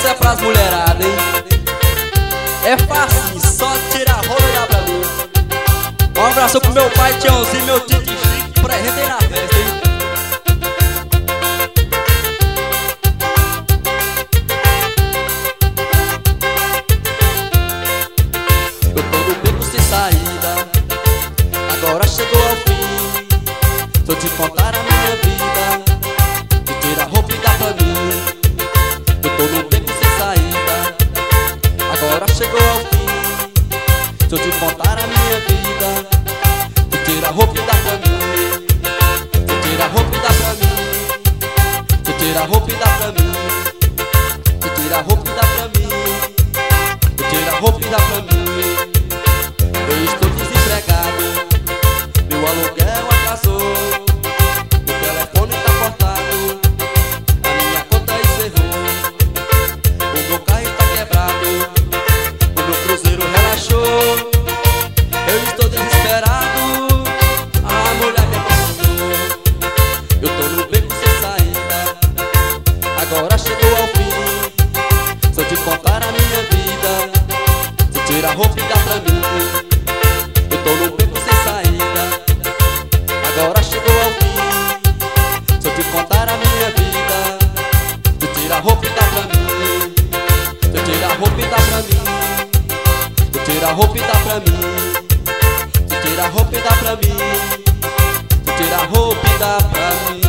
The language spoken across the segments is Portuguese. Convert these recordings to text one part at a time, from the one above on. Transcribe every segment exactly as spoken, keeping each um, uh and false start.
Essa é pras mulheradas, hein? É fácil, só tira a roupa e dá pra mim. Um abraço pro meu pai, Tiãozinho, meu tio Chico, presente aí na festa, hein? Eu tô no beco sem saída, agora chegou ao fim. Tô te contar a minha vida, me tira a roupa e dá pra mim. Eu tô no beco sem saída, agora chegou ao fim. Se eu te contar a minha vida, tu tira a roupa e dá pra mim. Tu tira a roupa e dá pra mim. Tu tira a roupa e dá pra mim. Tu tira a roupa e dá pra mim. Tu tira a roupa e dá pra mim. Eu estou desempregado, meu aluguel atrasou, meu telefone tá cortado, a minha conta encerrou, o meu carro tá quebrado, o meu cruzeiro relaxou. Eu estou desesperado, a mulher me abandonou. Eu tô no beco sem saída, agora chegou ao fim. Se eu te contar a minha vida, tu tira a roupa e dá pra mim. Eu tô no beco sem saída, agora chegou ao fim. Se eu te contar a minha vida, tu tira a roupa e dá pra mim. Tu tira a roupa e dá pra mim. Tu tira a roupa e dá pra mim. Tu tira a roupa e dá pra mim. Tu tira a roupa e dá pra mim.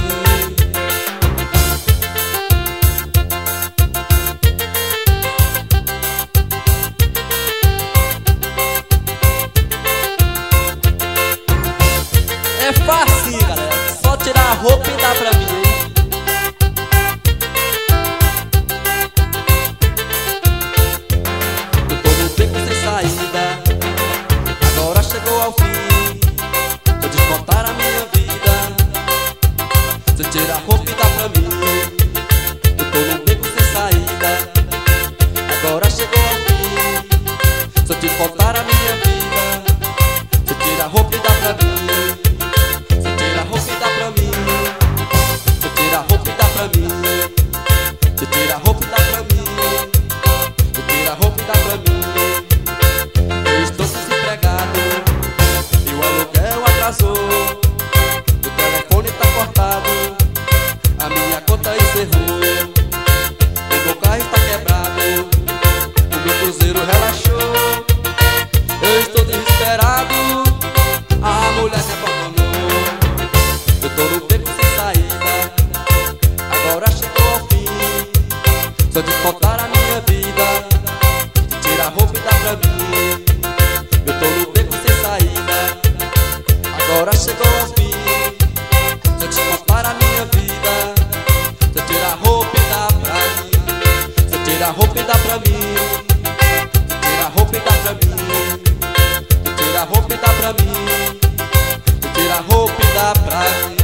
É fácil, galera, só tirar a roupa e dá pra mim, hein? Eu tô no beco sem saída, agora chegou ao fim. Se eu te contar a minha vida, você tira a roupa e dá pra mim. Eu tô no beco sem saída, agora chegou ao fim. Se eu te contar a minha vida, você tira a roupa e dá pra mim. Você tira a roupa e dá pra mim. Você tira a roupa e dá pra mim. Você tira a roupa e dá pra mim. Você tira a roupa e dá pra mim. Eu estou desempregado, meu aluguel atrasou, o telefone tá cortado, a minha conta encerrou, o meu carro está quebrado, o meu cruzeiro relaxou. Eu estou desesperado, a mulher me abandonou. Eu tô no beco sem saída, agora chegou ao fim. Se eu te contar a minha vida, tu tira a roupa e dá pra mim. Eu tô no beco sem saída, agora chegou ao fim. Se eu te contar a minha vida, tu tira a roupa e dá pra mim. Tu tira a roupa e dá pra mim. Tu tira a roupa e dá pra mim. Tu tira a roupa e dá pra mim. Tu tira a roupa e dá pra mim.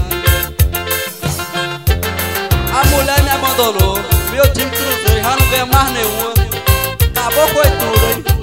A mulher me abandonou, meu time cruzeiro já não ganha mais nenhuma. Acabou, foi tudo, hein?